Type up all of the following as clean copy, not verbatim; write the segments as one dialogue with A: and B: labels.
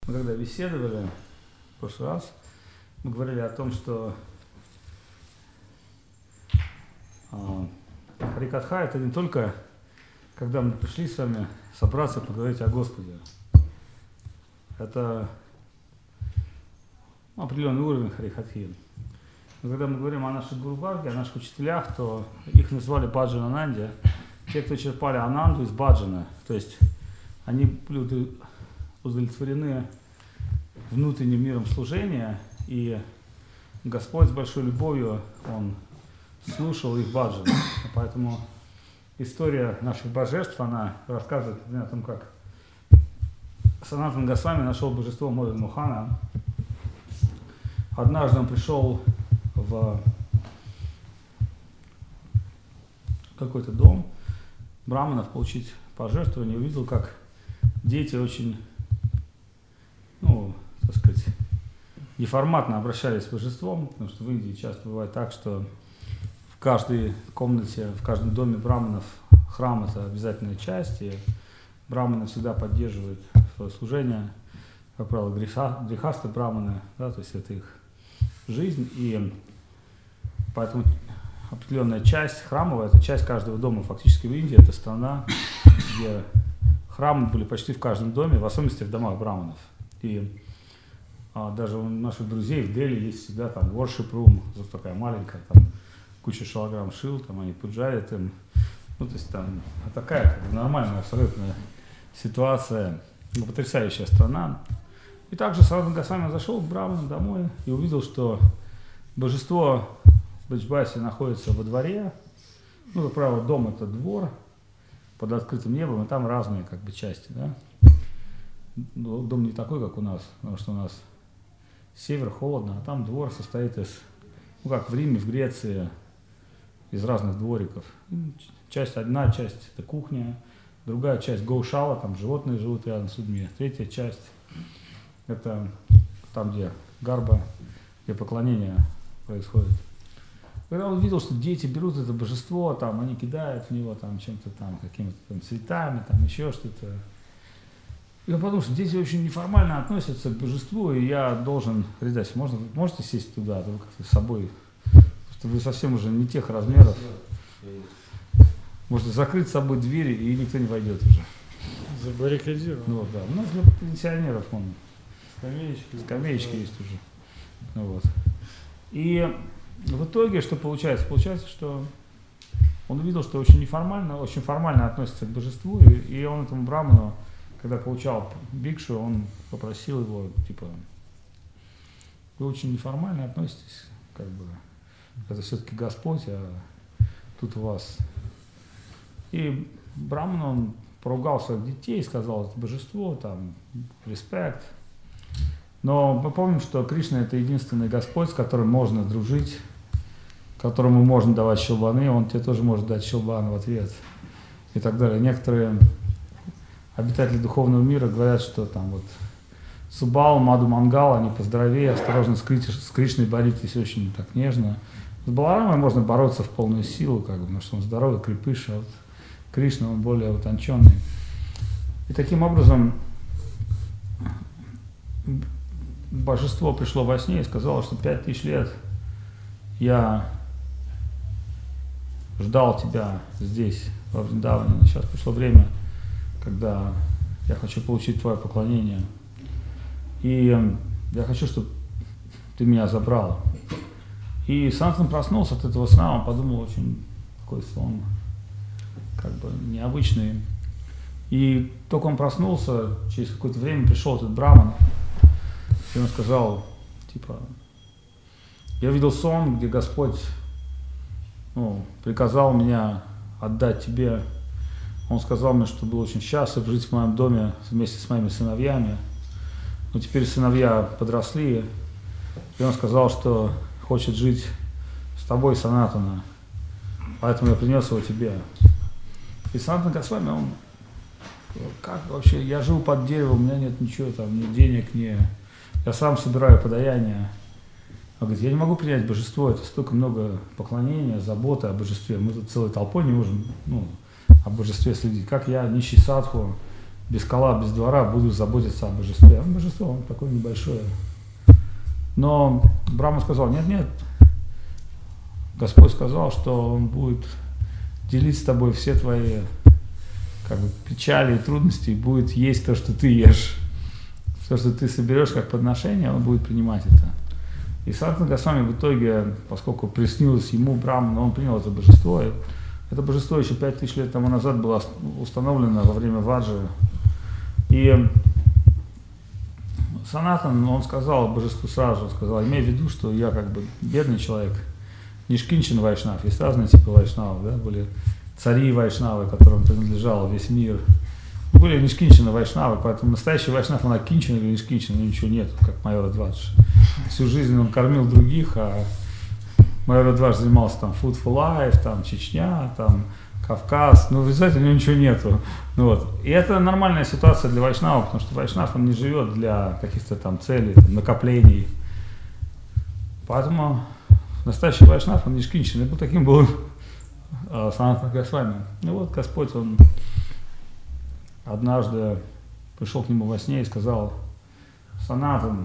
A: Мы когда беседовали в прошлый раз, мы говорили о том, что Харикатха — это не только когда мы пришли с вами собраться и поговорить о Господе. Это определенный уровень Харикатхи. Но когда мы говорим о наших гуру-варге, о наших учителях, то их называли баджана-нанди. Те, кто черпали ананду из баджана, то есть они были удовлетворены внутренним миром служения, и Господь с большой любовью, Он слушал их баджан. Поэтому история наших божеств, она рассказывает о том, как Санатана Госвами нашел божество Модана Мохана. Однажды он пришел в какой-то дом браманов получить пожертвование, и увидел, как дети очень, так сказать, неформатно обращались с божеством, потому что в Индии часто бывает так, что в каждой комнате, в каждом доме браманов храм — это обязательная часть, и браманы всегда поддерживают свое служение, как правило, грихасты браманы, да, то есть это их жизнь, и поэтому определенная часть храмовая, это часть каждого дома. Фактически в Индии это страна, где храмы были почти в каждом доме, в особенности в домах браманов. И даже у наших друзей в Дели есть всегда там worship room, такая маленькая, там куча шалаграм шил, там они пуджарят им. То есть там такая нормальная абсолютно ситуация, потрясающая страна. И также Санатана Госвами зашел к браманам домой и увидел, что божество Бриджбаси находится во дворе. Как правило, дом — это двор под открытым небом, и там разные части, да. Дом не такой, как у нас, потому что у нас север, холодно, а там двор состоит из, как в Риме, в Греции, из разных двориков. Одна часть — это кухня, другая часть — гоушала, там животные живут рядом с людьми, третья часть — это там, где гарба, где поклонение происходит. Когда он видел, что дети берут это божество, там, они кидают в него там, чем-то там, какими-то там цветами, там, еще что-то. И он подумал, что дети очень неформально относятся к божеству, и я должен, Харидас, можете сесть туда, а то вы как-то с собой, что вы совсем уже не тех размеров. Можете закрыть с собой двери, и никто не войдет уже.
B: Забаррикадирован.
A: Да. У нас для пенсионеров скамеечки есть уже. И в итоге что получается? Получается, что он увидел, что очень формально относится к божеству, и он этому браману, когда получал бикшу, он попросил его, вы очень неформально относитесь, это все-таки Господь, а тут у вас. И браман, он поругал своих детей, сказал, это божество, там, респект. Но мы помним, что Кришна — это единственный Господь, с которым можно дружить, которому можно давать щелбаны, он тебе тоже может дать щелбан в ответ и так далее. Некоторые обитатели духовного мира говорят, что там Субал, Маду Мангал, они поздоровее, осторожно с Кришной боритесь очень так нежно. С Баларамой можно бороться в полную силу, потому что он здоровый, крепыш, а Кришна, он более утонченный. И таким образом божество пришло во сне и сказало, что 5000 лет я ждал тебя здесь, во Вриндаване, но сейчас пришло время, когда я хочу получить твое поклонение. И я хочу, чтобы ты меня забрал. И Санатан проснулся от этого сна, он подумал, очень такой сон, необычный. И только он проснулся, через какое-то время пришел этот браман, и он сказал, я видел сон, где Господь приказал меня отдать тебе. Он сказал мне, что был очень счастлив жить в моем доме вместе с моими сыновьями. Но теперь сыновья подросли, и он сказал, что хочет жить с тобой, Санатана. Поэтому я принес его тебе. И Санатана Госвами, он, как вообще, я живу под деревом, у меня нет ничего там, ни денег, я сам собираю подаяние. Он говорит, я не могу принять божество, это столько много поклонения, заботы о божестве. Мы тут целой толпой не можем о божестве следить. Как я, нищий садху, без кола, без двора буду заботиться о божестве. А божество, он такое небольшое. Но Брахма сказал, нет, Господь сказал, что он будет делить с тобой все твои печали и трудности, и будет есть то, что ты ешь. То, что ты соберешь как подношение, он будет принимать это. И Санатана Госвами в итоге, поскольку приснилось ему Брахману, он принял это божество. И это божество еще 5000 лет тому назад было установлено во время Ваджи. И Санатан, он сказал божеству сразу, он сказал, имей в виду, что я бедный человек, Нишкинчин Вайшнав, есть разные типы вайшнавов, да, были цари вайшнавы, которым принадлежал весь мир. Были Нишкинчины вайшнавы, поэтому настоящий вайшнав, он Акинчин или Нишкинчин, ничего нет, как майор Адвадж. Всю жизнь он кормил других, а майор Адвадж занимался там Food for Life, там Чечня, там Кавказ, но в результате у него ничего нету. И это нормальная ситуация для вайшнава, потому что вайшнав, он не живет для каких-то там целей, там, накоплений. Поэтому настоящий вайшнав, он Нишкинчин, и таким был Санатана Госвами. Господь, он однажды пришел к нему во сне и сказал, Санатан,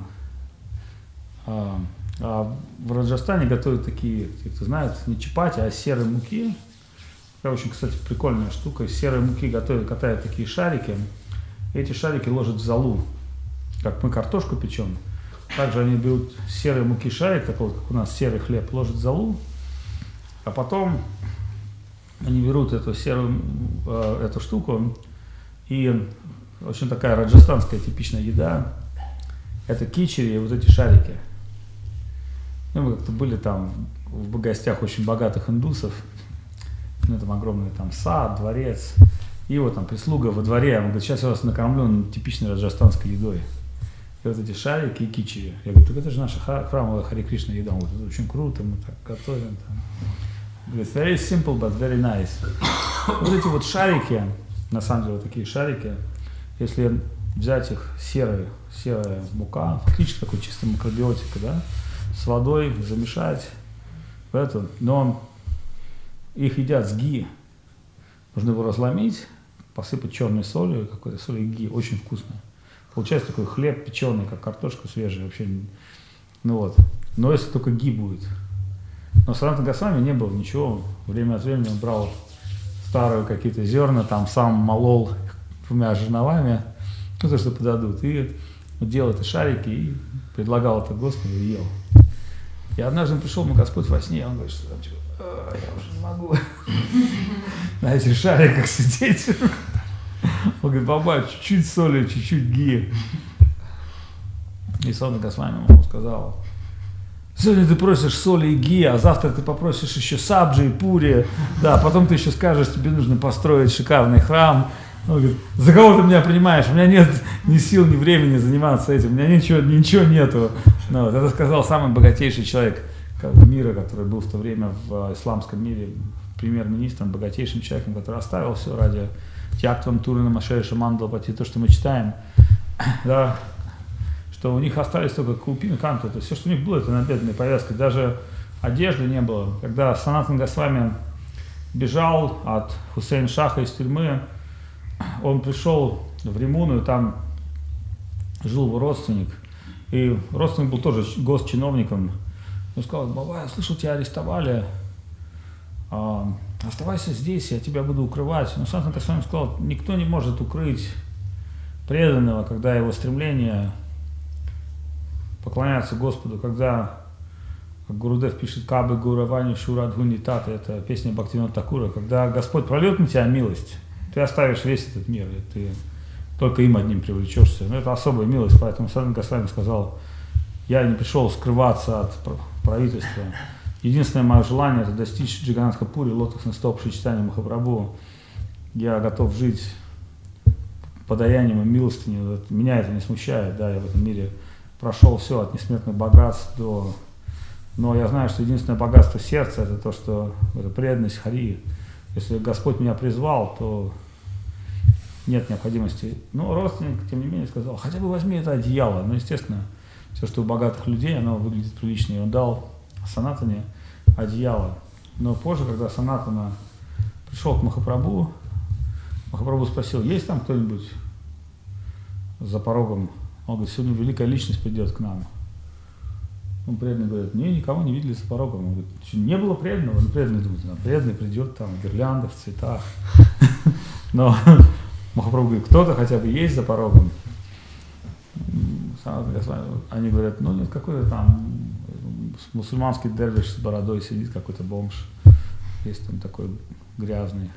A: в Раджастане готовят такие, те, кто знает, не чапати, а серой муки. Такая очень, кстати, прикольная штука. Из серой муки катают такие шарики. И эти шарики ложат в золу, как мы картошку печем. Также они берут серой муки шарик, такой, как у нас серый хлеб, ложат в золу, а потом они берут эту эту штуку, и очень такая раджастанская типичная еда, это кичери и эти шарики. Мы как-то были там в гостях очень богатых индусов, там огромный там сад, дворец, и там прислуга во дворе, он говорит, сейчас я вас накормлю типичной раджастанской едой. И эти шарики и кичери. Я говорю, так это же наша храмовая Харе Кришна еда. Он говорит, это очень круто, мы так готовим. Говорит, very simple, but very nice. Эти шарики, на самом деле такие шарики, если взять их, серая мука, фактически такой чистый макробиотик, да, с водой замешать в эту, но их едят с ги. Нужно его разломить, посыпать черной солью, какой-то солью и ги, очень вкусно. Получается такой хлеб печеный, как картошка свежая вообще. Но если только ги будет. Но в Санатана Госвами не было ничего. Время от времени он брал старые какие-то зерна, там сам молол 2 жерновами, то, что подадут. И делал эти шарики и предлагал это Господу и ел. И однажды пришел ему Господь во сне, и он говорит, что я уже не могу на этих шариках сидеть. Он говорит, баба, чуть-чуть соли, чуть-чуть ги. И Санатана Госвами ему сказал, сегодня ты просишь соли и ги, а завтра ты попросишь еще сабджи и пури, да, потом ты еще скажешь, тебе нужно построить шикарный храм. Он говорит, за кого ты меня принимаешь? У меня нет ни сил, ни времени заниматься этим, у меня ничего нету. Это сказал самый богатейший человек мира, который был в то время в исламском мире премьер-министром, богатейшим человеком, который оставил все ради Тяктвам Турина Машеша Мандалпати, то, что мы читаем, да, что у них остались только каупины, канты, то есть все, что у них было, это набедренные повязки, даже одежды не было. Когда Санатана Госвами бежал от Хусейн Шаха из тюрьмы, он пришел в Римуну, и там жил его родственник, и родственник был тоже госчиновником. Он сказал, баба, я слышал, тебя арестовали, оставайся здесь, я тебя буду укрывать. Но Санатана Госвами сказал, никто не может укрыть преданного, когда его стремление поклоняться Господу, когда, как Гурудев пишет, Кабы Гуравани Шурадхуни Таты, это песня Бхактивинода Такура, когда Господь прольет на тебя милость, ты оставишь весь этот мир, и ты только им одним привлечешься. Но это особая милость, поэтому Санатана Госвами сказал, я не пришел скрываться от правительства. Единственное мое желание – это достичь Джаганатха Пури, лотосный столб Шри-Чайтаньи Махапрабху. Я готов жить подаянием и милостыней. Меня это не смущает, да, я в этом мире прошел все от несметных богатств до... Но я знаю, что единственное богатство сердца – это то, что это преданность Хари. Если Господь меня призвал, то нет необходимости. Но родственник, тем не менее, сказал, хотя бы возьми это одеяло. Ну, естественно, все, что у богатых людей, оно выглядит прилично. И он дал Санатане одеяло. Но позже, когда Санатана пришел к Махапрабху, Махапрабху спросил, есть там кто-нибудь, за порогом, он говорит, сегодня великая личность придет к нам. Он преданный говорит, не, никого не видели за порогом. Он говорит, не было преданного, но преданный думает, преданный придет там в гирляндах, в цветах. Но Махапрабху говорит, кто-то хотя бы есть за порогом. Они говорят, ну нет, какой-то там мусульманский дервиш с бородой сидит, какой-то бомж. Есть там такой грязный.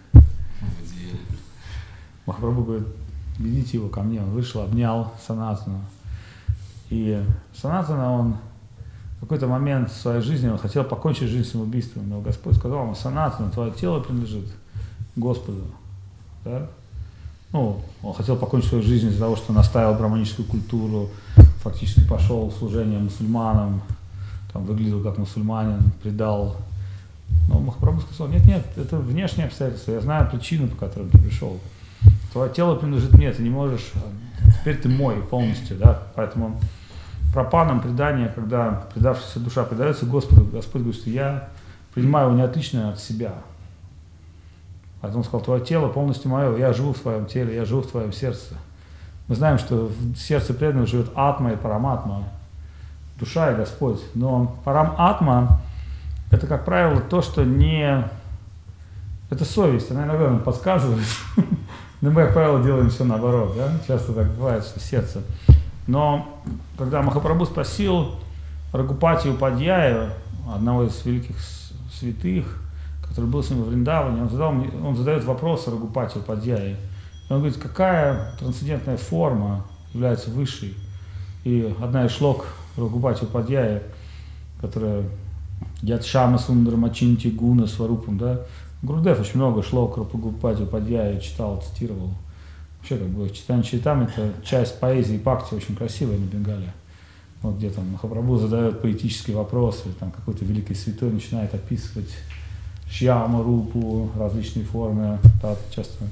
A: Махапрабху говорит, ведите его ко мне. Он вышел, обнял Санатана. И Санатана, он в какой-то момент в своей жизни он хотел покончить жизнь самоубийством, но Господь сказал ему, Санатана, твое тело принадлежит Господу. Да? Ну, он хотел покончить свою жизнь из-за того, что наставил браманическую культуру, фактически пошел в служение мусульманам, там, выглядел как мусульманин, предал. Но Махапрабху сказал, нет, это внешние обстоятельства, я знаю причину, по которой ты пришел. Твое тело принадлежит мне, ты не можешь, теперь ты мой полностью, да, поэтому пропанам предание, когда предавшаяся душа предается Господу, Господь говорит, что я принимаю его не отлично от себя. Поэтому он сказал, твое тело полностью мое, я живу в твоем теле, я живу в твоем сердце. Мы знаем, что в сердце преданного живет атма и параматма, душа и Господь. Но парам-атма – это, как правило, то, что не… Это совесть, она иногда нам подсказывает. Но мы, как правило, делаем все наоборот. Да? Часто так бывает, что сердце. Но когда Махапрабху спросил Рагупати Упадьяя, одного из великих святых, который был с ним во Вриндаване, он задает вопрос Рагупати Упадьяе. И он говорит, какая трансцендентная форма является высшей? И одна из шлок Рагупати Упадьяя, которая Ядшама Сундармачинти Гуна Сварупам, да? Гурудев очень много шлок Рагупати Упадьяя читал, цитировал. Вообще, как бы, читание Чайтамрити – это часть поэзии Бхакти, очень красивая на Бенгале. Вот где там Махапрабху задает поэтические вопросы, там какой-то великий святой начинает описывать Шьяма, Рупу, различные формы, да, часто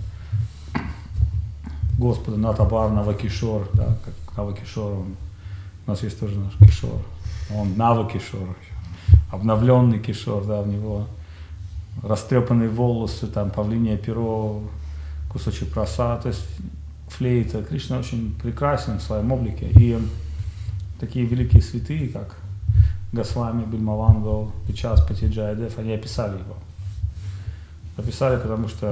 A: Господа Натабар, Навакишор, да, как Навакишор, у нас есть тоже наш Кишор, он Навакишор, обновленный Кишор, да, в него растрепанные волосы, там павлинье перо, кусочек прасада, то есть флейта. Кришна очень прекрасен в своем облике, и такие великие святые, как Госвами, Бильмавангал, Вичаспати, Джаядев, они описали его. Описали, потому что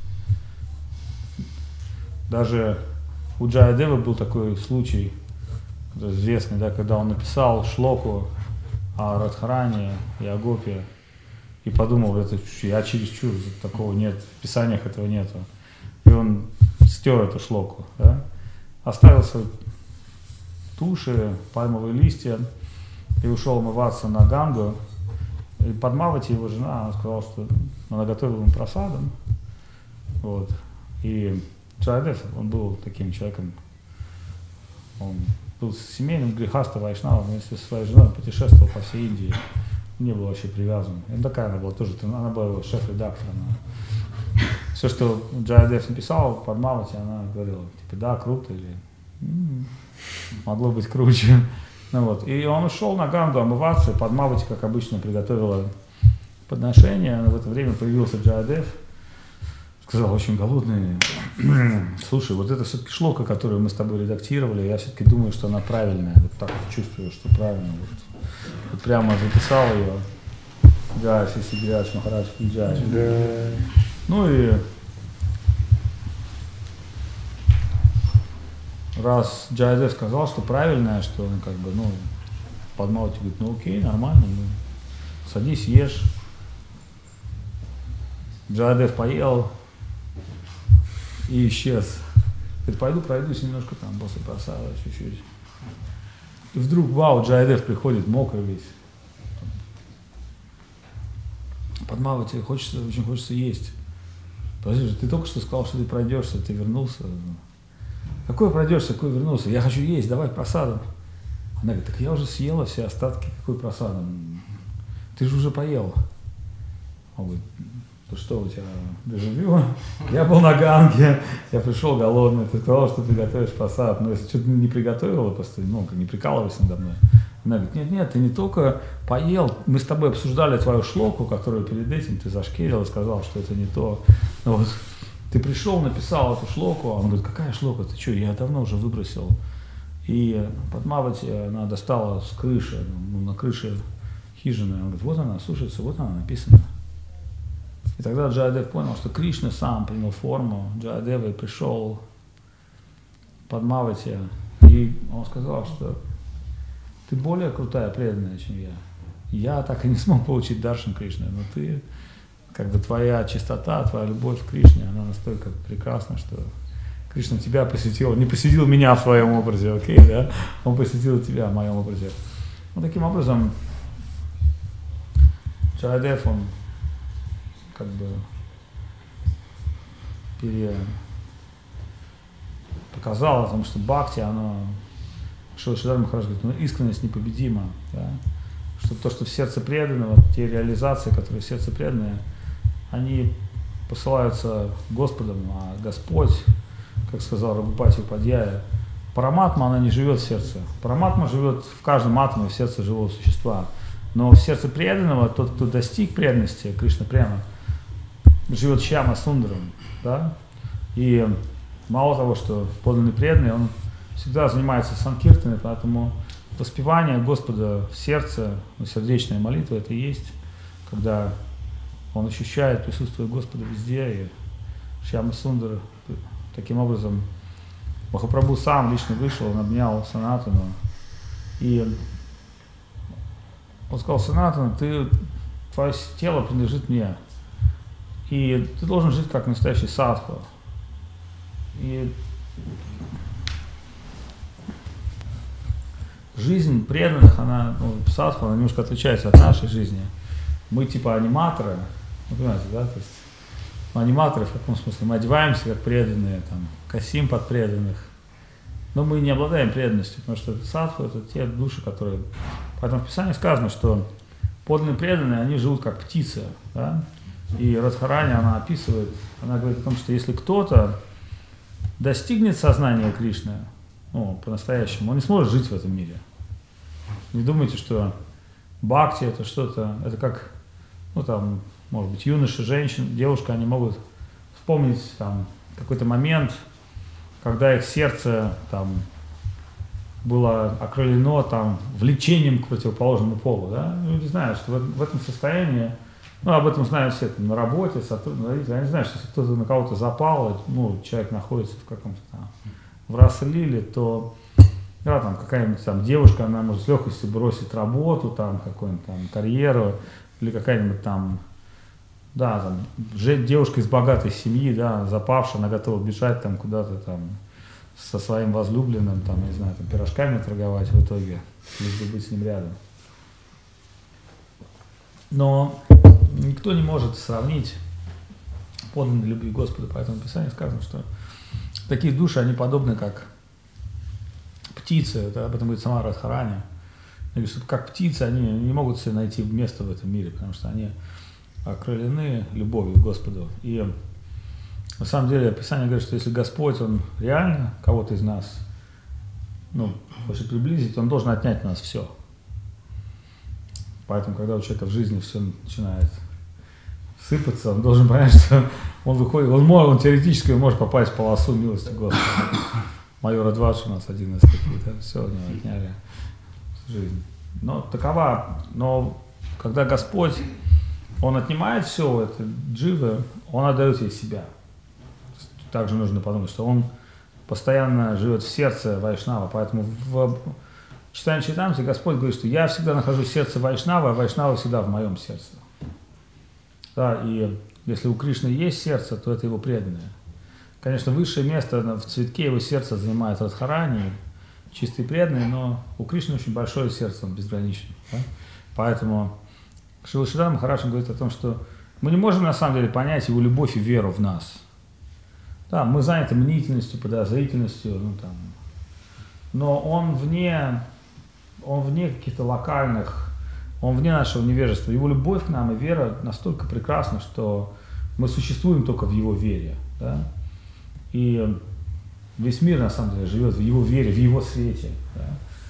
A: даже у Джаядева был такой случай, известный, да, когда он написал шлоку о Радхаране и о Гопе, и подумал, это я чересчур, такого нет, в писаниях этого нету. И он стер эту шлоку, да, оставил свои туши, пальмовые листья и ушел умываться на Гангу. И Падмавати, его жена, она сказала, что она готовила ему просадом. Вот. И Джаядев, он был таким человеком, он был семейным грехаста вайшнавом, вместе со своей женой путешествовал по всей Индии, не был вообще привязан. И такая она была тоже, она была его шеф-редактором. Все, что Джаядев написал, Падмавати, она говорила, типа, да, круто, или могло быть круче. Ну, вот. И он ушел на Гангу омываться, и Падмавати, как обычно, приготовила подношение. Но в это время появился Джаядев, сказал, очень голодный. Слушай, вот это все-таки шлока, которую мы с тобой редактировали, я все-таки думаю, что она правильная. Вот так вот чувствую, что правильно. Вот прямо записал ее. Джай, Сисигряч, Махарадж, Джай. Ну и раз Джаядев сказал, что правильное, что он как бы, ну, Падмавати говорит, ну окей, нормально, ну, садись, ешь. Джаядев поел и исчез. Говорит, пойду пройдусь немножко там после просада, чуть-чуть. И вдруг, вау, Джаядев приходит, мокрый весь. Падмавати, очень хочется есть. Подожди, ты только что сказал, что ты пройдешься, ты вернулся. Какой пройдешься, какой вернулся? Я хочу есть, давай просадом. Она говорит, так я уже съела все остатки, какой просадом? Ты же уже поел. Он говорит, ну что у тебя, дежавю? Я был на Ганге, я пришел голодный, ты сказал, что ты готовишь просад. Но если что-то не приготовила, просто, ну, не прикалывайся надо мной. Она говорит, нет, ты не только поел, мы с тобой обсуждали твою шлоку, которую перед этим ты зашкерил и сказал, что это не то. Вот. ты пришел, написал эту шлоку, а он говорит, какая шлока, ты что, я давно уже выбросил. И Падмавати она достала с крыши, на крыше хижины, он говорит, вот она, слушается, вот она написана. И тогда Джаядев понял, что Кришна сам принял форму Джаядева и пришел Падмавати, и он сказал, что ты более крутая, преданная, чем я. Я так и не смог получить даршан Кришны, но ты, как бы твоя чистота, твоя любовь к Кришне, она настолько прекрасна, что Кришна тебя посетил, не посетил меня в своем образе, окей, да? Он посетил тебя в моем образе. Вот таким образом Джаядев, он как бы показал о том, что бхакти, оно, Шрила Махарадж говорит, ну, искренность непобедима, да? Что то, что в сердце преданного, те реализации, которые в сердце преданные, они посылаются Господом, а Господь, как сказал Рагупати Упадьяя, Параматма, она не живет в сердце. Параматма живет в каждом атоме, в сердце живого существа. Но в сердце преданного, тот, кто достиг преданности, Кришна прямо, живет Шьяма Сундаром, да? И мало того, что подлинный преданный, он всегда занимается санкиртаной, поэтому воспевание Господа в сердце, сердечная молитва, это и есть, когда он ощущает присутствие Господа везде, и Шьяма Сундар, таким образом, Махапрабху сам лично вышел, он обнял Санатану, и он сказал, Санатана, твое тело принадлежит мне, и ты должен жить как настоящий садху. И жизнь преданных, она, садху, она немножко отличается от нашей жизни. Мы типа аниматоры, вы понимаете, да? То есть, аниматоры в каком смысле? Мы одеваемся как преданные, там, косим под преданных, но мы не обладаем преданностью, потому что садху это те души, которые... Поэтому в Писании сказано, что подлинные преданные, они живут как птицы, да? И Радхарани, она описывает, она говорит о том, что если кто-то достигнет сознания Кришны, по-настоящему, он не сможет жить в этом мире. Не думайте, что бхакти это что-то, это как, там, может быть, юноши, женщины, девушка, они могут вспомнить там какой-то момент, когда их сердце там было окрылено там влечением к противоположному полу, да? Люди знают, что в этом состоянии, об этом знают все там, на работе, сотрудники, они знают, что если кто-то на кого-то запал, человек находится в каком-то там в раса-лиле, то да, там какая-нибудь там девушка, она может с легкостью бросить работу, там какую-нибудь там карьеру, или какая-нибудь там, да, там, девушка из богатой семьи, да, запавшая, она готова бежать там куда-то там со своим возлюбленным, там, не знаю, там, пирожками торговать в итоге, лишь бы быть с ним рядом. Но никто не может сравнить подлинной любви Господа, поэтому в Писании сказано, что такие души, они подобны как птицы, это об этом говорит сама Радхарани. Говорит, что как птицы, они не могут себе найти место в этом мире, потому что они окрылены любовью к Господу. И на самом деле Писание говорит, что если Господь, Он реально кого-то из нас, хочет приблизить, Он должен отнять у нас все. Поэтому, когда у человека в жизни все начинает сыпаться, он должен понять, что он выходит, он теоретически может попасть в полосу милости Господа. Майор Адвадж у нас один из таких, да, все, у него отняли жизнь. Но когда Господь, Он отнимает все это дживы, Он отдает ей себя. Также нужно подумать, что Он постоянно живет в сердце Вайшнава, поэтому в читании Чайтамрити Господь говорит, что я всегда нахожусь в сердце Вайшнава, а Вайшнава всегда в моем сердце. Да, и если у Кришны есть сердце, то это его преданное. Конечно, высшее место в цветке его сердца занимает Радхарани, чистый преданный, но у Кришны очень большое сердце, он безграничный. Да? Поэтому Шрила Шридхар Махарадж говорит о том, что мы не можем на самом деле понять его любовь и веру в нас. Да, мы заняты мнительностью, подозрительностью, но он вне каких-то локальных, он вне нашего невежества. Его любовь к нам и вера настолько прекрасна, что мы существуем только в его вере. Да? И весь мир, на самом деле, живет в его вере, в его свете. Да?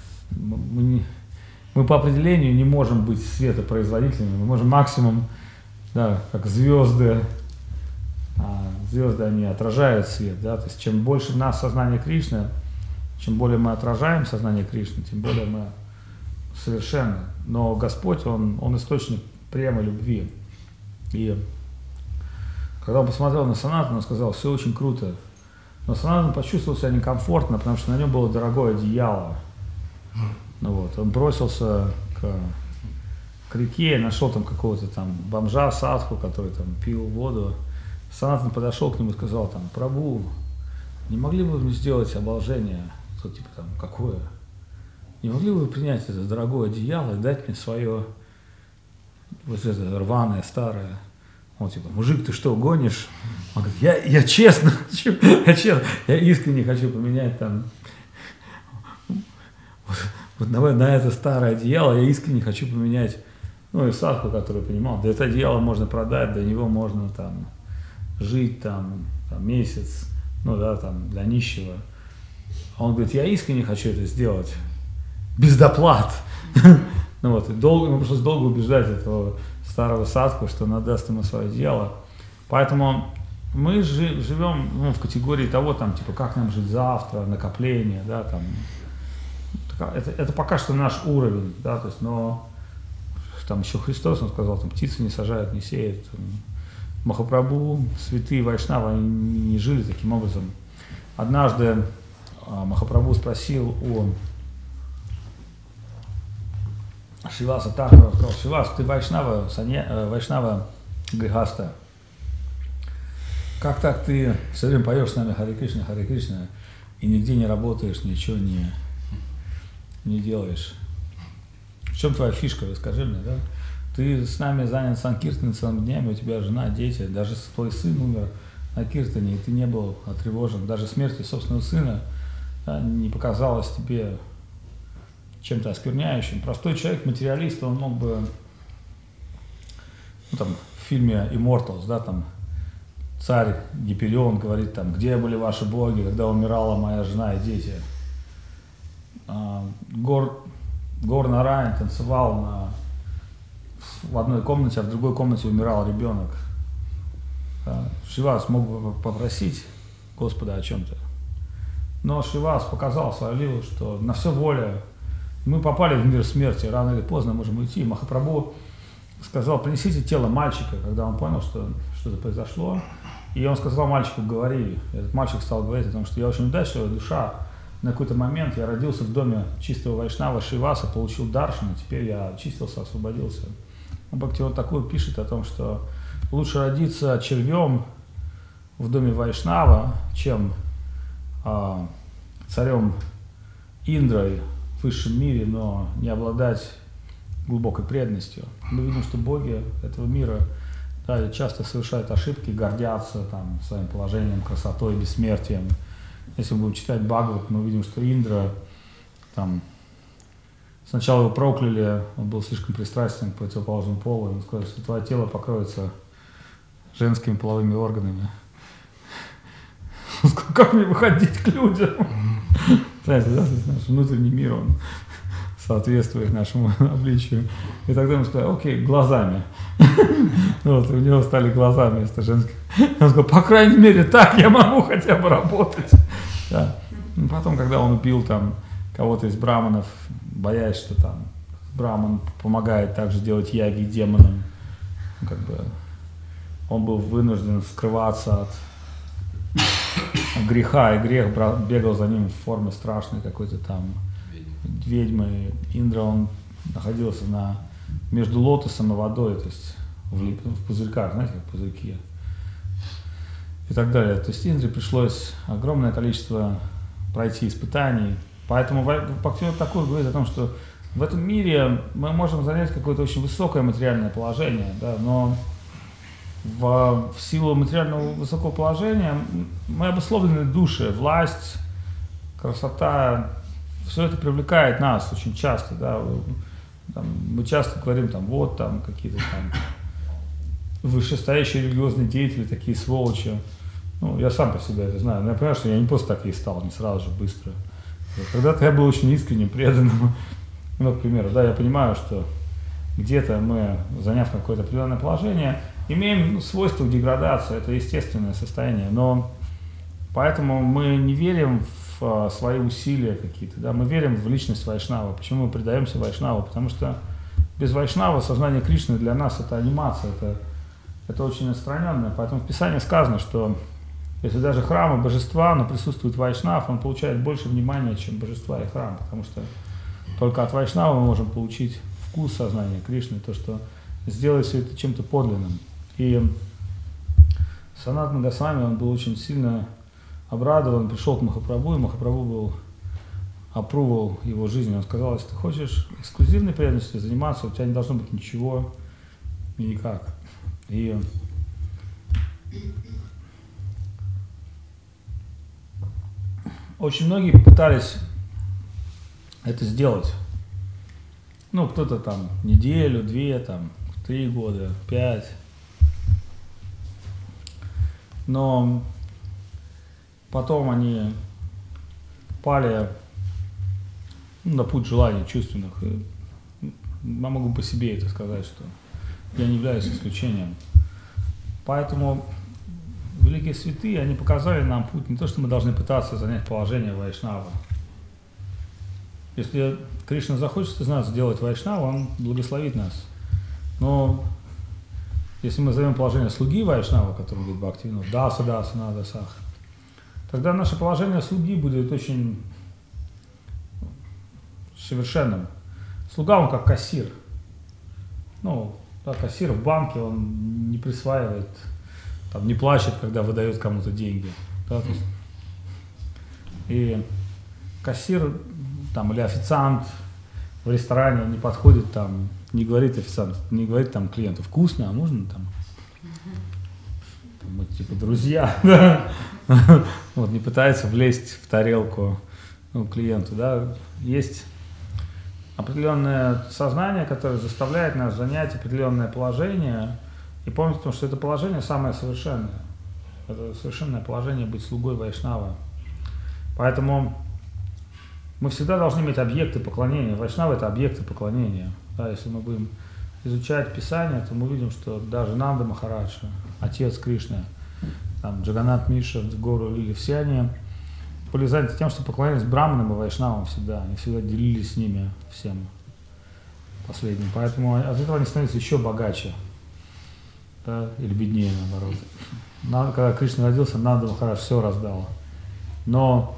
A: Мы по определению не можем быть светопроизводителями, мы можем максимум, да, как звезды, звезды, они отражают свет, да, то есть чем больше в нас сознание Кришны, чем более мы отражаем сознание Кришны, тем более мы совершенны. Но Господь, Он источник прямой любви. И когда он посмотрел на Санатана, он сказал: все очень круто. Но Санатан почувствовал себя некомфортно, потому что на нем было дорогое одеяло. Ну вот, он бросился к реке, нашел там какого-то там бомжа, садху, который там пил воду. Санатан подошел к нему и сказал там: Прабху, не могли бы вы мне сделать одолжение? Тот типа там: какое? Не могли бы вы принять это дорогое одеяло и дать мне свое вот это рваное, старое? Он типа: мужик, ты что, гонишь? Он говорит: я честно хочу, я искренне хочу поменять там вот на это старое одеяло, я искренне хочу поменять. Ну и садху, который понимал, да это одеяло можно продать, до него можно там жить там месяц, ну да, там для нищего. Он говорит: я искренне хочу это сделать, без доплат. Ну вот, ему пришлось долго убеждать этого старого садху, что он отдаст ему свое дело. Поэтому мы живем в категории того, там, типа, как нам жить завтра, накопление, да, там. Это пока что наш уровень, да, то есть, но там еще Христос, он сказал, там, птицы не сажают, не сеют. Махапрабху, святые вайшнавы, они не жили таким образом. Однажды Махапрабху спросил у Шриваса Такура, сказал: Шривас, ты вайшнава грихаста. Как так ты все время поешь с нами Харе Кришна, и нигде не работаешь, ничего не делаешь? В чем твоя фишка, расскажи мне, да? Ты с нами занят санкиртаной целыми днями, у тебя жена, дети, даже твой сын умер на киртане, и ты не был отревожен. Даже смертью собственного сына не показалось тебе чем-то оскверняющим. Простой человек, материалист, он мог бы, ну, там, в фильме «Immortals», да, там, царь Гиперион говорит, там: где были ваши боги, когда умирала моя жена и дети? Гор Нараян танцевал в одной комнате, а в другой комнате умирал ребенок. Шривас мог бы попросить Господа о чем-то, но Шривас показал свою лилу, что на все воля. Мы попали в мир смерти, рано или поздно можем уйти. Махапрабху сказал: принесите тело мальчика, когда он понял, что что-то произошло. И он сказал мальчику: говори. Этот мальчик стал говорить о том, что я очень удачливая душа. На какой-то момент я родился в доме чистого вайшнава Шриваса, получил даршан, и теперь я очистился, освободился. Бхактивинода Тхакур пишет о том, что лучше родиться червем в доме вайшнава, чем царем Индрой в высшем мире, но не обладать глубокой преданностью. Мы видим, что боги этого мира, да, часто совершают ошибки, гордятся там своим положением, красотой, бессмертием. Если мы будем читать Бхагават, мы увидим, что Индра там сначала его прокляли, он был слишком пристрастен к противоположному полу, он сказал, что твое тело покроется женскими половыми органами. Он сказал: как мне выходить к людям? Знаете, да, наш внутренний мир, он соответствует нашему обличию. И тогда мы сказали: окей, глазами. Вот, и у него стали глаза вместо женских. Он сказал: по крайней мере, так я могу хотя бы работать. Да. Потом, когда он убил там кого-то из браманов, боясь, что там браман помогает также делать яги демонам, как бы он был вынужден скрываться от греха, и грех бегал за ним в форме страшной какой-то там ведьмы. Индра, он находился между лотосом и водой, то есть в пузырьках, знаете, как пузырьки, и так далее. То есть Индре пришлось огромное количество пройти испытаний. Поэтому Бхактивинода Тхакур говорит о том, что в этом мире мы можем занять какое-то очень высокое материальное положение, да, но в силу материального высокого положения мы обусловлены души, власть, красота, все это привлекает нас очень часто, да. Там, мы часто говорим, там, вот там какие-то там вышестоящие религиозные деятели, такие сволочи. Ну, я сам по себе это знаю, но я понимаю, что я не просто так и стал, не сразу же, быстро. Когда-то я был очень искренним, преданным. Ну, к примеру, да, я понимаю, что где-то мы, заняв какое-то определенное положение, имеем свойство деградации, это естественное состояние, но поэтому мы не верим в свои усилия какие-то, да, мы верим в личность Вайшнава. Почему мы предаемся Вайшнаву? Потому что без Вайшнава сознание Кришны для нас это анимация, это очень отстраненное. Поэтому в Писании сказано, что если даже храмы божества, но присутствует Вайшнав, он получает больше внимания, чем божества и храм, потому что только от Вайшнава мы можем получить вкус сознания Кришны, то, что сделает все это чем-то подлинным. И Санатана Госвами, он был очень сильно обрадован, пришел к Махапрабху, и Махапрабху был апрувал его жизнь. Он сказал, если ты хочешь эксклюзивной преданностью заниматься, у тебя не должно быть ничего и никак. И очень многие пытались это сделать. Ну, кто-то там неделю, 2, там, 3 года, 5. Но потом они пали на путь желаний чувственных. И я могу по себе это сказать, что я не являюсь исключением. Поэтому великие святые, они показали нам путь, не то, что мы должны пытаться занять положение Вайшнава. Если Кришна захочет из нас сделать Вайшнава, он благословит нас. Но если мы займем положение слуги Вайшнава, который говорит Бхактивину, даса, даса, надасах, тогда наше положение слуги будет очень совершенным. Слуга, он как кассир. Ну, да, кассир в банке, он не присваивает, там, не плачет, когда выдает кому-то деньги. Да, то есть, и кассир там, или официант в ресторане не подходит, там, не говорит официант, не говорит там клиенту, вкусно, а можно там? Мы типа друзья, да? Вот, не пытается влезть в тарелку клиенту, да? Есть определенное сознание, которое заставляет нас занять определенное положение, и помните, что это положение самое совершенное. Это совершенное положение быть слугой Вайшнава. Поэтому мы всегда должны иметь объекты поклонения. Вайшнава – это объекты поклонения. Да, если мы будем изучать Писание, то мы видим, что даже Нанда Махараджа, отец Кришны, там, Джаганнат Мишра, Гору Лили, все они были заняты тем, что поклонялись браманам и вайшнавам всегда. Они всегда делились с ними всем последним. Поэтому от этого они становятся еще богаче. Да, или беднее, наоборот. Когда Кришна родился, Нанда Махарадж все раздал. Но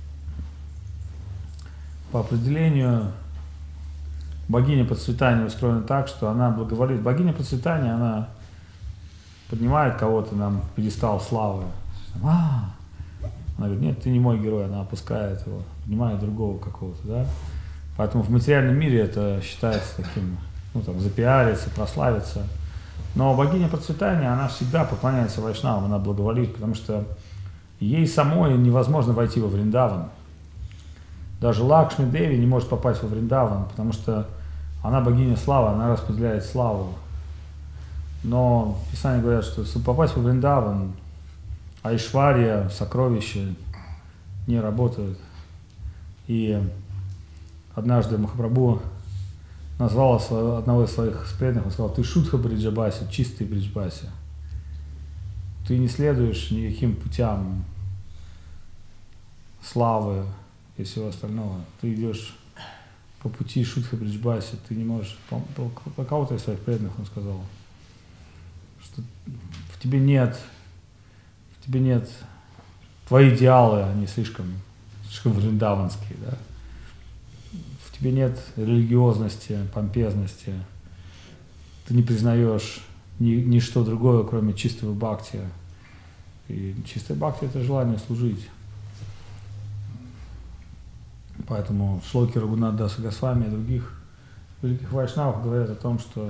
A: по определению богиня процветания устроена так, что она благоволит. Богиня процветания, она поднимает кого-то на пьедестал славы. Она говорит, нет, ты не мой герой, она опускает его, поднимает другого какого-то, да. Поэтому в материальном мире это считается таким, ну там, запиариться, прославиться. Но богиня процветания, она всегда поклоняется вайшнавам, она благоволит, потому что ей самой невозможно войти во Вриндаван. Даже Лакшми Деви не может попасть во Вриндаван, потому что она богиня славы, она распределяет славу. Но в Писании говорят, что чтобы попасть во Вриндаван, Айшвария, сокровища не работают. И однажды Махапрабху назвал одного из своих преданных, он сказал, ты шутха бриджабаси, чистый бриджбаси. Ты не следуешь никаким путям славы и всего остального. Ты идешь по пути шутха бриджбаси, ты не можешь, по кого-то из своих преданных он сказал, что в тебе нет твои идеалы, они слишком вриндаванские, да? В тебе нет религиозности, помпезности, ты не признаешь ничто другое, кроме чистого бхакти. И чистое бхакти – это желание служить. Поэтому шлоки Рагунат Даса Госвами и других великих вайшнавов говорят о том, что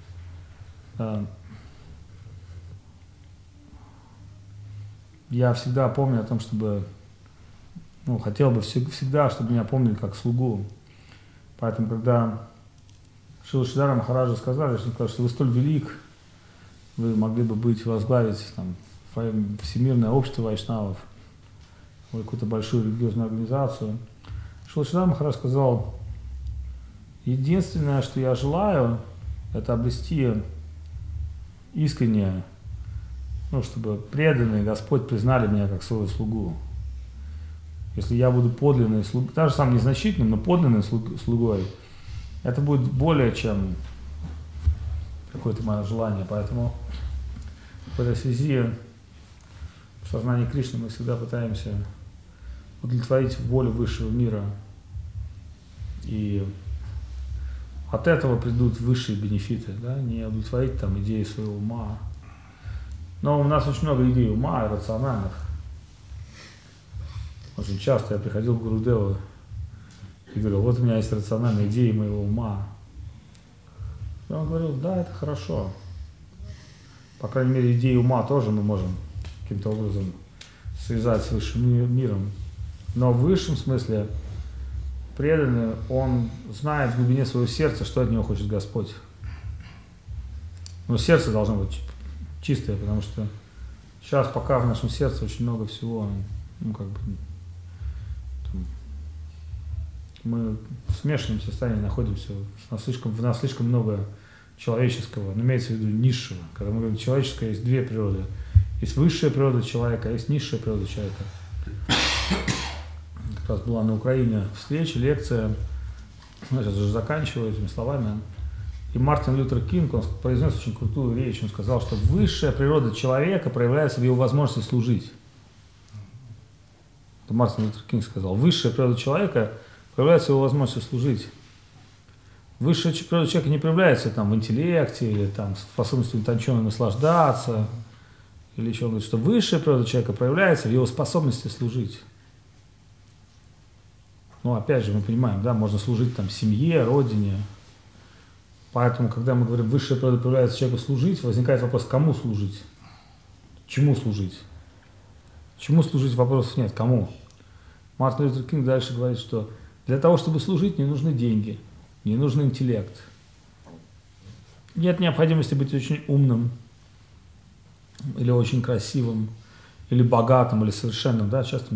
A: я всегда помню о том, чтобы, хотел бы всегда, чтобы меня помнили как слугу. Поэтому, когда Шрила Шридхара Махараджа сказали, что вы столь велик, вы могли бы возглавить там, всемирное общество вайшнавов, какую-то большую религиозную организацию. Шрила Шридхара Махарадж сказал, единственное, что я желаю, это обрести искренне, ну, чтобы преданные Господь признали меня как своего слугу. Если я буду подлинным слугой, даже сам незначительным, но подлинным слугой, это будет более чем какое-то мое желание. Поэтому в этой связи в сознании Кришны мы всегда пытаемся удовлетворить волю высшего мира. И от этого придут высшие бенефиты, да? Не удовлетворить там идеи своего ума. Но у нас очень много идей ума, рациональных. Очень часто я приходил к Гурудеву и говорил, вот у меня есть рациональные идеи моего ума. И он говорил, да, это хорошо. По крайней мере, идеи ума тоже мы можем каким-то образом связать с высшим миром. Но в высшем смысле преданный, он знает в глубине своего сердца, что от него хочет Господь. Но сердце должно быть чистое, потому что сейчас пока в нашем сердце очень много всего, ну, как бы, мы в смешанном состоянии находимся, в нас слишком много человеческого, но имеется в виду низшего. Когда мы говорим человеческое, есть две природы. Есть высшая природа человека, а есть низшая природа человека. Как раз была на Украине встреча, лекция, я сейчас уже заканчиваю этими словами. И Мартин Лютер Кинг, он произнес очень крутую речь, он сказал, что высшая природа человека проявляется в его возможности служить. Это Мартин Лютер Кинг сказал. Высшая природа человека проявляется в его возможности служить. Высшая природа человека не проявляется там, в интеллекте или там, в способности утонченно наслаждаться. Или еще он говорит, что высшая природа человека проявляется в его способности служить. Ну, опять же, мы понимаем, да, можно служить там семье, родине. Поэтому, когда мы говорим, высшая природа проявляется человеку служить, возникает вопрос, кому служить? Чему служить? Чему служить, вопросов нет, кому? Мартин Лютер Кинг дальше говорит, что для того, чтобы служить, не нужны деньги, не нужен интеллект. Нет необходимости быть очень умным, или очень красивым, или богатым, или совершенным. Да? Часто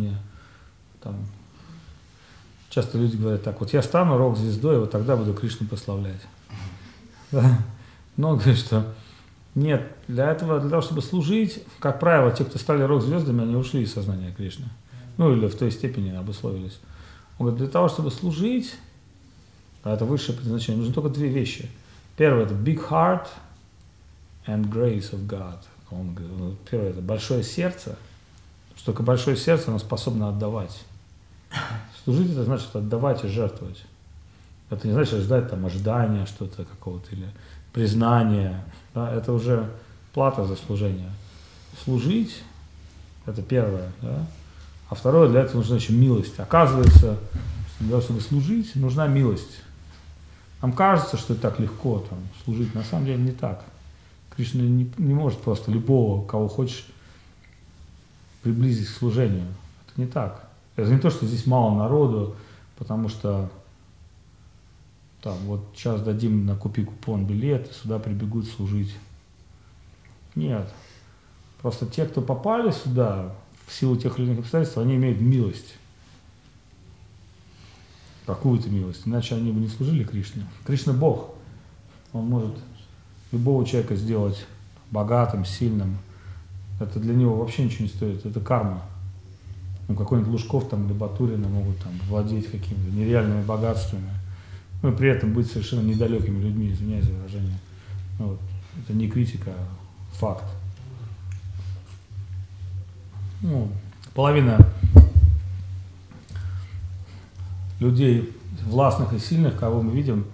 A: люди говорят так, вот я стану рок-звездой, вот тогда буду Кришну прославлять. Да? Но он говорит, что нет, для того, чтобы служить, как правило, те, кто стали рок-звездами, они ушли из сознания Кришны. Ну или в той степени обусловились. Он говорит, для того, чтобы служить, а это высшее предназначение, нужны только две вещи. Первое – это big heart and grace of God. Он говорит, первое – это большое сердце, что только большое сердце оно способно отдавать. Служить – это значит отдавать и жертвовать. Это не значит ждать там ожидания что-то какого-то или признания. Да? Это уже плата за служение. Служить – это первое. Да? А второе – для этого нужна еще милость. Оказывается, для того, чтобы служить, нужна милость. Нам кажется, что это так легко там, служить. На самом деле не так. Кришна не может просто любого, кого хочешь, приблизить к служению. Это не так. Это не то, что здесь мало народу, потому что там вот сейчас дадим на купи купон билет, сюда прибегут служить. Нет. Просто те, кто попали сюда, в силу тех или иных обстоятельств, они имеют милость. Какую-то милость. Иначе они бы не служили Кришне. Кришна Бог. Он может любого человека сделать богатым, сильным. Это для него вообще ничего не стоит. Это карма. Ну, какой-нибудь Лужков там, или Батурина могут там владеть какими-то нереальными богатствами. Ну, и при этом быть совершенно недалекими людьми, извиняюсь за выражение. Ну, вот. Это не критика, а факт. Ну, половина людей властных и сильных, кого мы видим,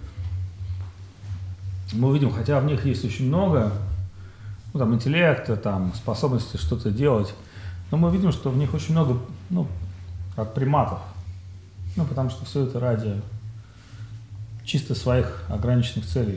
A: хотя в них есть очень много, ну, там, интеллекта, там, способности что-то делать, но мы видим, что в них очень много, ну, как приматов. Ну, потому что все это ради чисто своих ограниченных целей.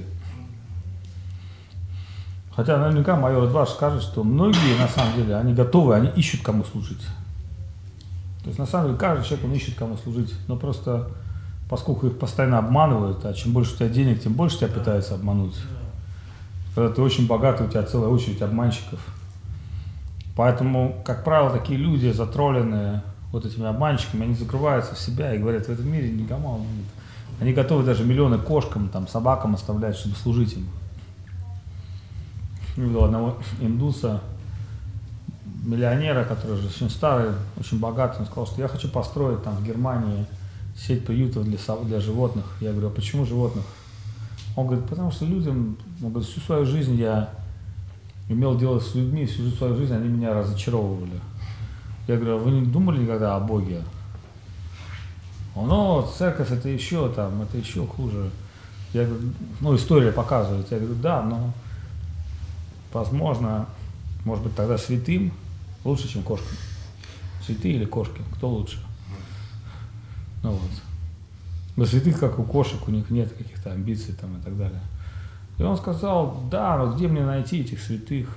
A: Хотя наверняка майор Эдвард скажет, что многие, на самом деле, они готовы, они ищут, кому служить. То есть, на самом деле, каждый человек, он ищет, кому служить. Но просто, поскольку их постоянно обманывают, а чем больше у тебя денег, тем больше тебя пытаются обмануть. Когда ты очень богатый, у тебя целая очередь обманщиков. Поэтому, как правило, такие люди, затролленные вот этими обманщиками, они закрываются в себя и говорят, в этом мире никому нет. Они готовы даже миллионы кошкам, там, собакам оставлять, чтобы служить им. видел одного индуса, миллионера, который же очень старый, очень богатый. Он сказал, что я хочу построить там в Германии сеть приютов для животных. Я говорю, а почему животных? Он говорит, потому что людям, он говорит, всю свою жизнь я имел дело с людьми, всю свою жизнь они меня разочаровывали. Я говорю, а вы не думали никогда о Боге? Он, ну, церковь это еще хуже. Я говорю, ну, история показывает. Я говорю, да, но возможно, может быть, тогда святым лучше, чем кошкам. Святые или кошки, кто лучше? Ну вот. Но святых, как у кошек, у них нет каких-то амбиций там и так далее. И он сказал, да, но где мне найти этих святых?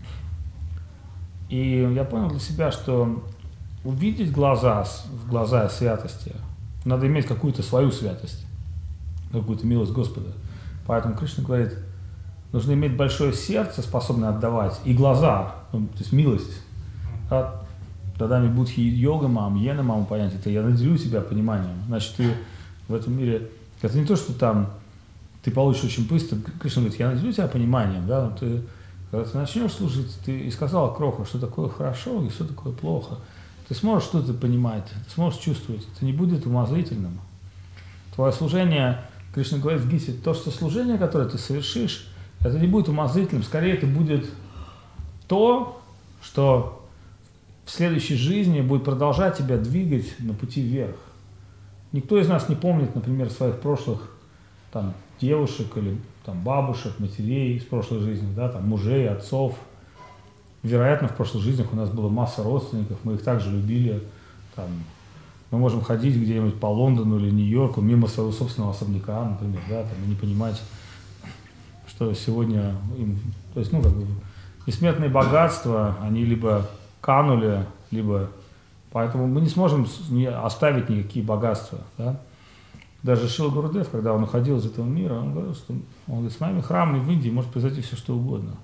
A: И я понял для себя, что увидеть в глаза святости, надо иметь какую-то свою святость, какую-то милость Господа. Поэтому Кришна говорит, нужно иметь большое сердце, способное отдавать, и глаза, то есть милость. Тадами будхи йога мам, йена маму понять, это я наделю тебя пониманием. Значит, ты в этом мире, это не то, что там ты получишь очень быстро. Кришна говорит, я наделю тебя пониманием, да, но ты, когда ты начнешь служить, ты и сказал Кроха, что такое хорошо и что такое плохо. Ты сможешь что-то понимать, ты сможешь чувствовать, это не будет умозрительным. Твое служение, Кришна говорит в Гите, то, что служение, которое ты совершишь, это не будет умозрительным, скорее это будет то, что в следующей жизни будет продолжать тебя двигать на пути вверх. Никто из нас не помнит, например, своих прошлых там, девушек или там, бабушек, матерей из прошлой жизни, да, там, мужей, отцов. Вероятно, в прошлых жизнях у нас была масса родственников, мы их также любили. Там, мы можем ходить где-нибудь по Лондону или Нью-Йорку мимо своего собственного особняка, например, да, там, и не понимать, что сегодня им, то есть, ну, как бы, бессмертные богатства, они либо канули, либо, поэтому мы не сможем оставить никакие богатства, да. Даже Шрила Гурудев, когда он уходил из этого мира, он говорил, что он говорит, с моими храмами в Индии может произойти все, что угодно.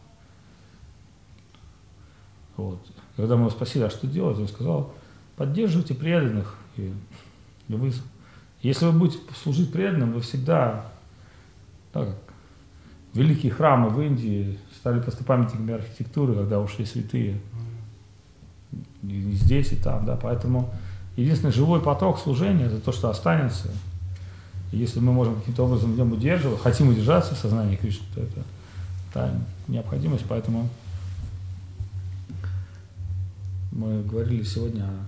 A: Вот. Когда мы его спросили, а что делать, он сказал, поддерживайте преданных. И вы, если вы будете служить преданным, вы всегда, так как великие храмы в Индии стали просто памятниками архитектуры, когда ушли святые. И здесь, и там, да, поэтому единственный живой поток служения – это то, что останется. И если мы можем каким-то образом в нем удерживать, хотим удержаться в сознании Кришны, то это та необходимость, поэтому мы говорили сегодня о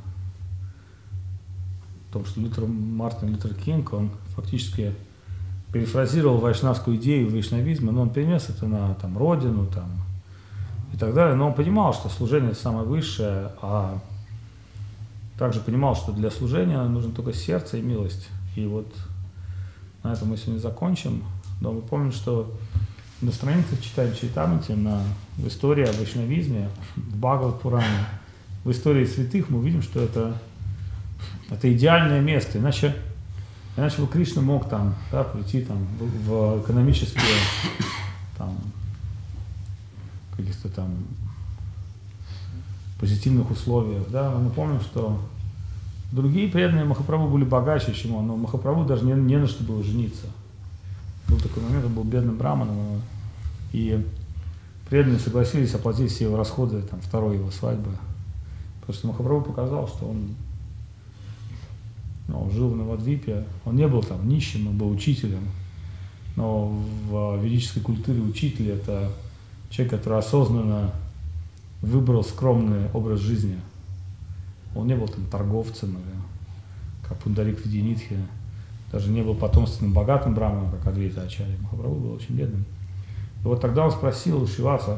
A: том, что Мартин Лютер Кинг, он фактически перефразировал вайшнавскую идею вайшнавизма, но он перенес это на там, родину там, и так далее, но он понимал, что служение самое высшее, а также понимал, что для служения нужно только сердце и милость. И вот на этом мы сегодня закончим, но мы помним, что на страницах читаем Чайтамрити, в истории о вайшнавизме, в Бхагават-пуране, в истории святых мы видим, что это идеальное место, иначе бы Кришна мог там, да, прийти там, в экономические там, каких-то там позитивных условиях. Да? Мы помним, что другие преданные Махапрабху были богаче, чем он, но Махапрабху даже не на что было жениться. Был такой момент, он был бедным браманом, и преданные согласились оплатить все его расходы там, второй его свадьбы. Потому что Махапрабху показал, что он жил в Навадвипе, он не был там нищим, он был учителем, но в ведической культуре учитель – это человек, который осознанно выбрал скромный образ жизни. Он не был там торговцем, или, как Пундарик Видинитхи, даже не был потомственным богатым браманом, как Адвайта Ачарья. Махапрабху был очень бедным. И вот тогда он спросил Шриваса,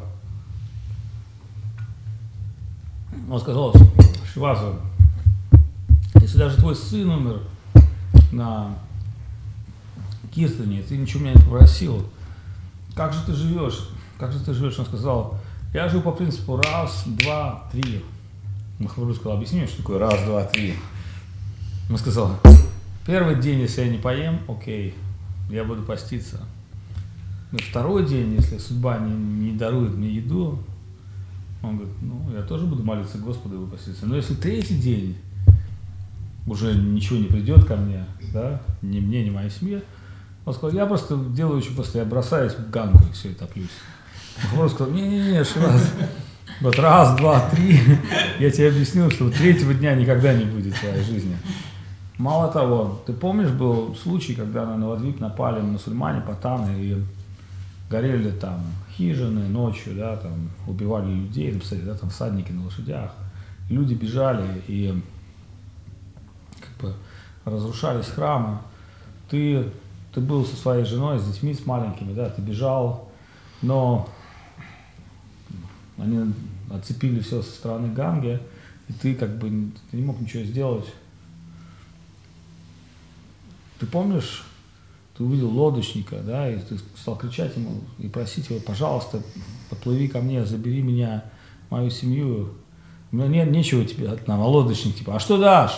A: он сказал, Шриваса, если даже твой сын умер на Киртане, ты ничего меня не попросил, как же ты живешь? Как же ты живешь? Он сказал, я живу по принципу раз, два, три. Махапрабху сказал, объясни мне, что такое раз, два, три. Он сказал, первый день, если я не поем, окей, я буду поститься. Но второй день, если судьба не дарует мне еду, он говорит, я тоже буду молиться Господу и буду поститься. Но если третий день уже ничего не придет ко мне, да, ни мне, ни моей семье, он сказал, я просто делаю еще после, я бросаюсь в Гангу и все, и топлюсь. Махапрабху сказал, не-не-не, Шривас, вот раз, два, три, я тебе объяснил, что третьего дня никогда не будет в твоей жизни. Мало того, ты помнишь, был случай, когда на Навадвип напали мусульмане, патаны, и горели там хижины ночью, да, там убивали людей, кстати, да, там всадники на лошадях. Люди бежали и как бы разрушались храмы. Ты был со своей женой, с детьми, с маленькими, да, ты бежал, но они оцепили все со стороны Ганги, и ты как бы ты не мог ничего сделать. Ты помнишь, ты увидел лодочника, да, и ты стал кричать ему и просить его, пожалуйста, подплыви ко мне, забери меня, мою семью. У меня нет нечего тебе, а лодочник, типа, а что дашь?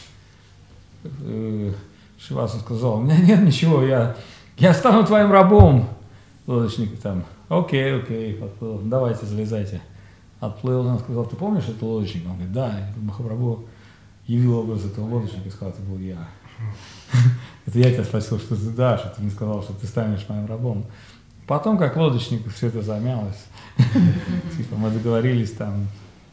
A: Шриваса сказал, у меня нет ничего, я стану твоим рабом. Лодочник там, окей, подплыл, давайте, залезайте. Отплыл, он сказал, ты помнишь это лодочник? Он говорит, да, Махапрабху явил образ этого лодочника и сказал, это был я. Это я тебя спросил, что ты дашь, а ты не сказал, что ты станешь моим рабом. Потом, как лодочник, все это замялось. Типа мы договорились там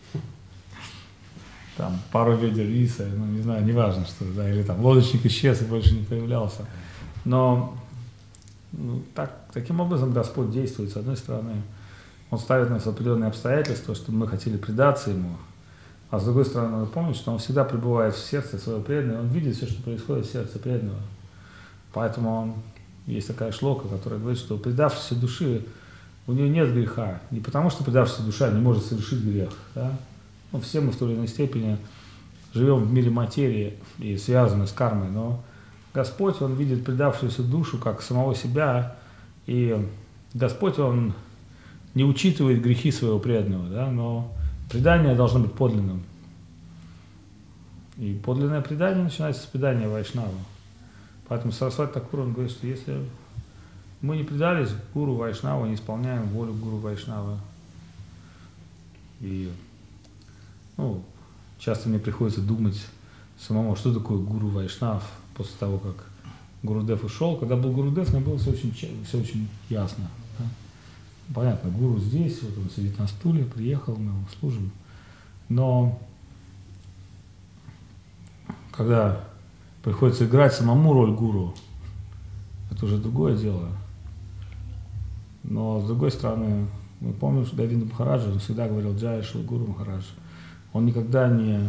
A: пару ведер риса, ну не знаю, неважно что, да, или там лодочник исчез и больше не появлялся. Но таким образом Господь действует. С одной стороны, Он ставит нас в определенные обстоятельства, чтобы мы хотели предаться Ему. А с другой стороны, вы помните, что Он всегда пребывает в сердце своего преданного, Он видит все, что происходит в сердце преданного. Поэтому есть такая шлока, которая говорит, что у предавшейся души, у нее нет греха. Не потому, что предавшаяся душа не может совершить грех. Да? Ну, все мы в той или иной степени живем в мире материи и связаны с кармой, но Господь, Он видит предавшуюся душу как самого себя, и Господь, Он не учитывает грехи своего преданного, да? Но предание должно быть подлинным. И подлинное предание начинается с предания Вайшнава. Поэтому Сарасвати Такур, он говорит, что если мы не предались гуру Вайшнава, не исполняем волю гуру Вайшнава, и часто мне приходится думать самому, что такое гуру Вайшнав после того, как Гурудев ушел. Когда был Гурудев, мне было все очень ясно. Да? Понятно, гуру здесь, вот он сидит на стуле, приехал, мы ему служим. Но когда приходится играть самому роль гуру, это уже другое дело. Но с другой стороны, мы помним, что Говинда Махараджа, он всегда говорил «Джай Шри Гуру Махарадж». Он никогда не,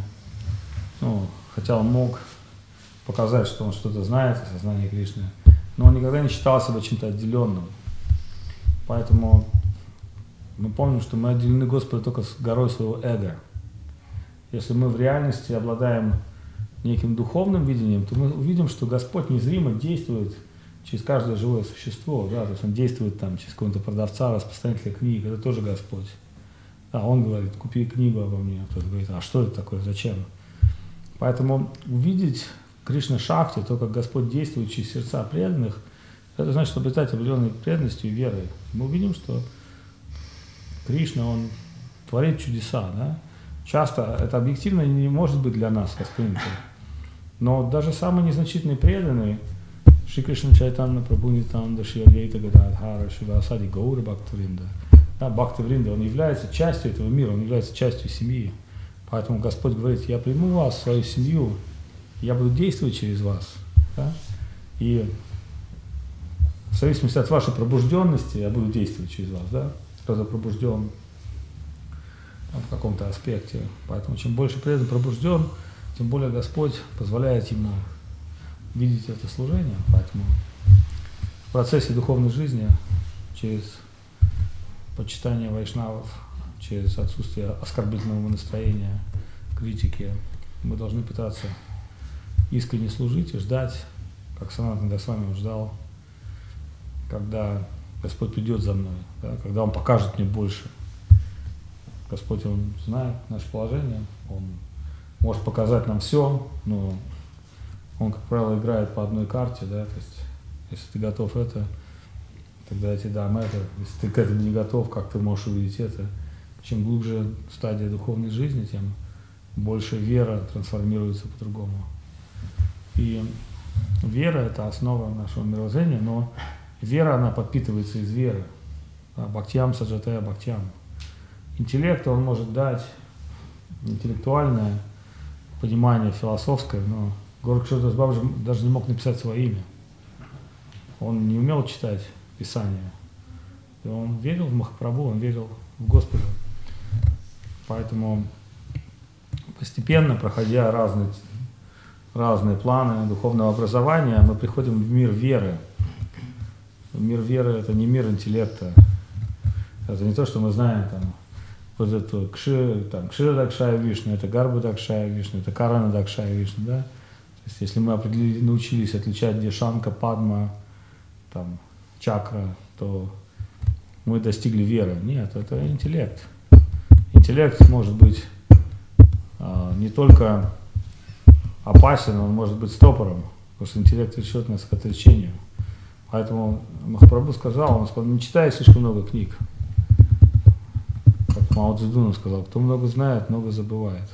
A: хотя он мог показать, что он что-то знает о сознании Кришны, но он никогда не считал себя чем-то отделенным. Поэтому мы помним, что мы отделены Господу только с горой своего эго. Если мы в реальности обладаем неким духовным видением, то мы увидим, что Господь незримо действует через каждое живое существо, да, то есть Он действует там через какого-то продавца, распространителя книг, это тоже Господь. Да, Он говорит, купи книгу обо мне, кто-то говорит, а что это такое, зачем? Поэтому увидеть Кришна Шакти, то, как Господь действует через сердца преданных, это значит обретать определенной преданностью и верой. Мы увидим, что Кришна, Он творит чудеса, да? Часто это объективно не может быть для нас воспринято. Но даже самые незначительные преданные, Шри Кришна Чайтанья Прабху Нитянанда, Шри Адвайта Гададхара, Шривасади Гаура Бхактавринда. Да, Бхактавринда, он является частью этого мира, он является частью семьи. Поэтому Господь говорит, я приму вас в свою семью, я буду действовать через вас. Да? И в зависимости от вашей пробужденности я буду действовать через вас. Да? Кто-то пробужден в каком-то аспекте. Поэтому чем больше предан пробужден, тем более Господь позволяет ему видеть это служение. Поэтому в процессе духовной жизни, через почитание вайшнавов, через отсутствие оскорбительного настроения, критики, мы должны пытаться искренне служить и ждать, как Санатана Госвами ждал, когда Господь придет за мной, да, когда Он покажет мне больше. Господь, Он знает наше положение, Он может показать нам все, но Он, как правило, играет по одной карте, да, то есть, если ты готов это, тогда я тебе дам это, если ты к этому не готов, как ты можешь увидеть это. Чем глубже стадия духовной жизни, тем больше вера трансформируется по-другому. И вера – это основа нашего мировоззрения, но вера, она подпитывается из веры. Бхактиям саджатая бхактиям. Интеллект он может дать, интеллектуальное понимание философское, но Горакшападас Бабаджи даже не мог написать свое имя. Он не умел читать Писание. И он верил в Махапрабху, он верил в Господа. Поэтому постепенно, проходя разные планы духовного образования, мы приходим в мир веры. Мир веры — это не мир интеллекта. Это не то, что мы знаем там, вот это Кшира Дакшая Вишну, это Гарба Дакшая Вишну, это Карана Дакшая Вишну, да? То есть, если мы научились отличать, где Шанка, Падма, там, чакра, то мы достигли веры. Нет, это интеллект. Интеллект может быть не только опасен, он может быть стопором, потому что интеллект ведет нас к отречению. Поэтому Махапрабху сказал, он сказал, не читай слишком много книг. Как Мао Цзэдун сказал, кто много знает, много забывает.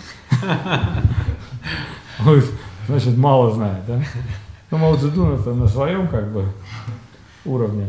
A: Значит, мало знает, да? Ну, Мао Цзэдун это на своем как бы уровне.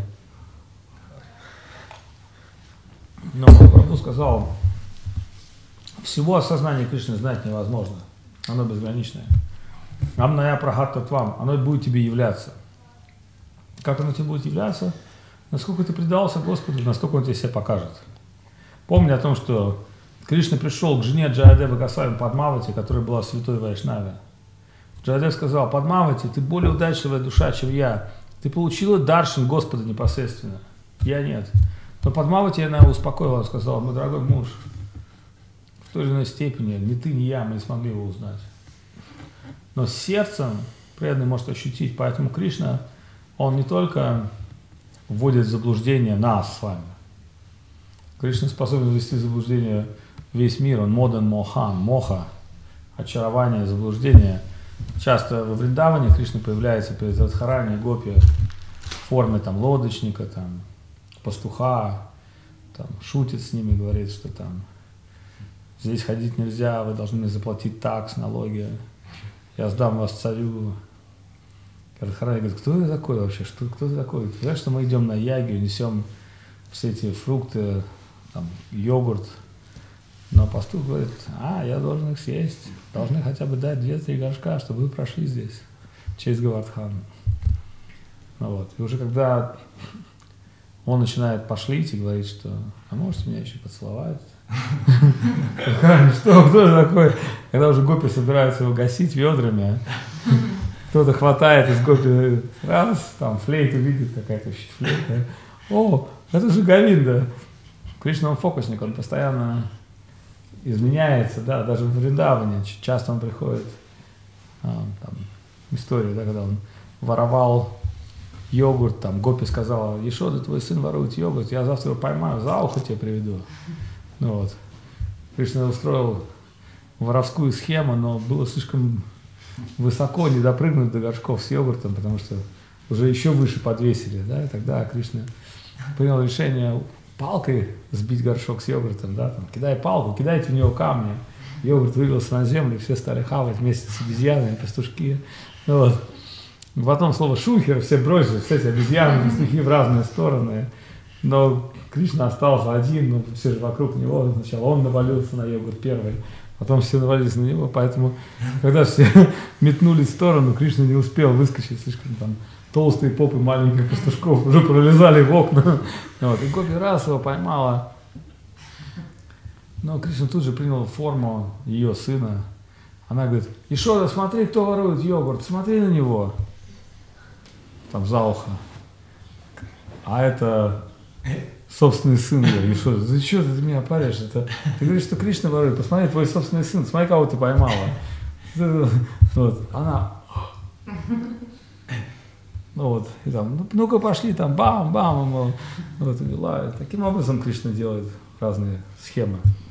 A: Но Махапрабху сказал, всего осознания Кришны знать невозможно. Оно безграничное. Амная прахаттатвам, оно будет тебе являться. Как оно тебе будет являться? Насколько ты предался Господу, настолько он тебе себя покажет. Помни о том, что Кришна пришел к жене Джаядевы Госвами Падмавати, которая была святой Вайшнаве. Джаядев сказал, Падмавати, ты более удачливая душа, чем я. Ты получила даршан Господа непосредственно. Я нет. Но Падмавати она его успокоила, сказала, мой дорогой муж, в той или иной степени ни ты, ни я, мы не смогли его узнать. Но сердцем преданный может ощутить, поэтому Кришна, он не только вводит в заблуждение нас с вами. Кришна способен ввести в заблуждение весь мир, он модан мохан, моха, очарование, заблуждение. Часто во Вриндаване Кришна появляется перед Радхарани и Гопи в форме там, лодочника, там, пастуха, там, шутит с ними, говорит, что там здесь ходить нельзя, вы должны мне заплатить такс, налоги, я сдам вас царю. Радхарани говорит, кто ты такой вообще, кто ты такой? Ты знаешь, что мы идем на ягью, несем все эти фрукты, там, йогурт. Но пастух говорит, я должен их съесть, должны хотя бы дать 2-3 горшка, чтобы вы прошли здесь, через Говардхан. Ну, вот. И уже когда он начинает пошлить и говорит, что, можете меня еще поцеловать? Что, кто такой? Когда уже гопи собираются его гасить ведрами, кто-то хватает из гопи, раз, там флейту видит, какая-то флейта. О, это же Говинда. Кришна, он фокусник, он постоянно изменяется, да, даже в Вриндаване. Часто он приходит, там, история, да, когда он воровал йогурт, там, гопи сказала, Ешода, твой сын ворует йогурт, я завтра его поймаю, за ухо тебе приведу. Ну вот. Кришна устроил воровскую схему, но было слишком высоко, не допрыгнуть до горшков с йогуртом, потому что уже еще выше подвесили, да, и тогда Кришна принял решение палкой сбить горшок с йогуртом, да, там, кидай палку, кидайте в него камни, йогурт вылился на землю, все стали хавать вместе с обезьянами, пастушки, ну, вот. Потом слово шухер, все бросили, кстати, обезьяны, пастухи в разные стороны, но Кришна остался один, но все же вокруг него, сначала он навалился на йогурт первый, потом все навалились на него, поэтому, когда все метнулись в сторону, Кришна не успел выскочить, слишком там толстые попы маленьких пастушков уже пролезали в окна. Вот. И Гопи раз его поймала. Но Кришна тут же принял форму ее сына. Она говорит, Ешода, смотри, кто ворует йогурт, смотри на него. Там за ухо. А это собственный сын. Ешода, ты что ты меня паришь? Ты говоришь, что Кришна ворует, посмотри, твой собственный сын, смотри, кого ты поймала. Вот. Она... Ну вот, и там, ну-ка пошли, там, бам-бам, вот, вела. Таким образом Кришна делает разные схемы.